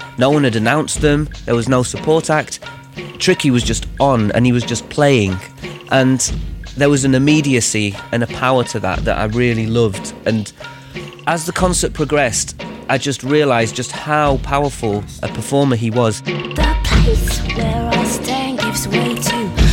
No one had announced them. There was no support act. Tricky was just on, and he was just playing. And there was an immediacy and a power to that I really loved. And as the concert progressed, I just realised just how powerful a performer he was. The place where I stand gives way to